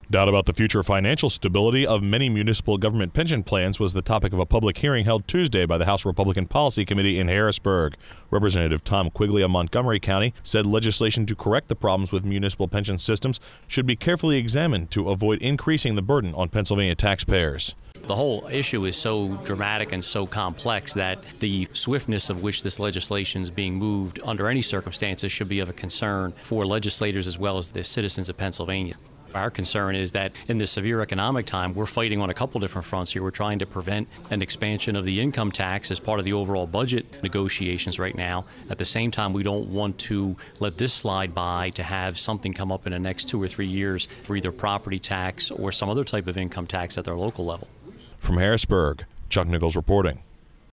Doubt about the future financial stability of many municipal government pension plans was the topic of a public hearing held Tuesday by the House Republican Policy Committee in Harrisburg. Representative Tom Quigley of Montgomery County said legislation to correct the problems with municipal pension systems should be carefully examined to avoid increasing the burden on Pennsylvania taxpayers. The whole issue is so dramatic and so complex that the swiftness of which this legislation is being moved under any circumstances should be of a concern for legislators as well as the citizens of Pennsylvania. Our concern is that in this severe economic time, we're fighting on a couple different fronts here. We're trying to prevent an expansion of the income tax as part of the overall budget negotiations right now. At the same time, we don't want to let this slide by to have something come up in the next 2 or 3 years for either property tax or some other type of income tax at their local level. From Harrisburg, Chuck Nichols reporting.